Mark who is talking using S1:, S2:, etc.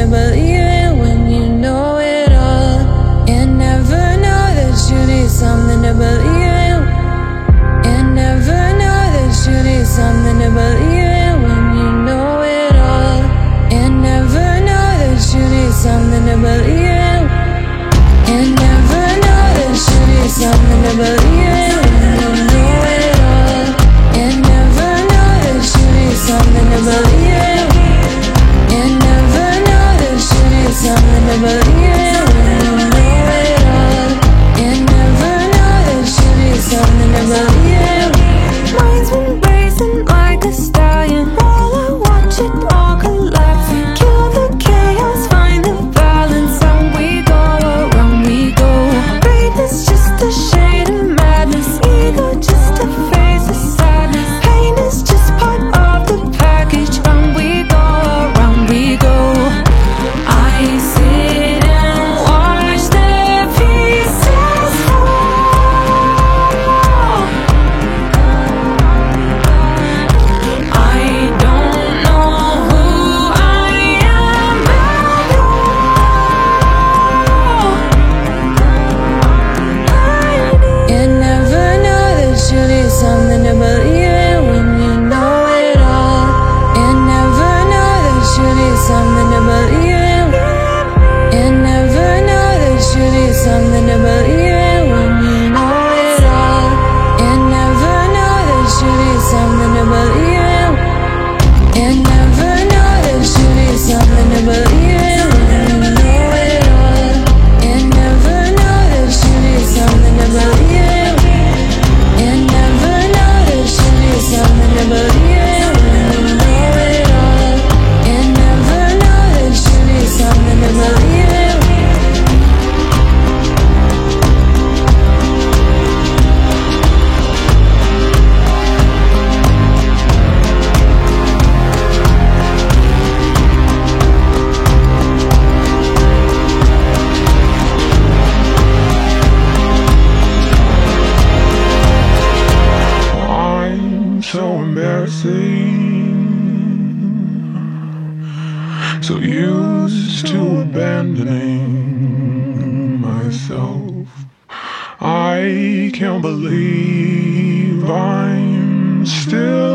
S1: to believe it when you know it all. And never know that you need something to believe in. And never know that you need something to believe in when you know it all. And never know that you need something to believe in. And never know that you need something to believe in when you know it all. And never know that you need something to believe in. And never know that you need something to believe in when you know it all. And never know that you need something to believe in.
S2: Mind's been racing like a stallion while I watch it all collapse. Kill the chaos, find the balance. Round we go, around we go. Greatness just a shade of madness. Ego just a phase of sadness. Pain is just part of the package. Round we go, around we go. I sit and watch the pieces fall. I don't know who I am at all.
S1: And never know that you need something to believe in when you know it all. And never know that you need something to believe in. And never know that you need something to believe in when you know it all. And never know that you need something to believe in. And never know that you need something to believe in when you know it all. And never know that you need something to believe in. And never know that you need something to believe in when you know it all. And never know that you need something to believe in.
S3: I'm so embarrassing, so used to abandoning myself. I can't believe I'm still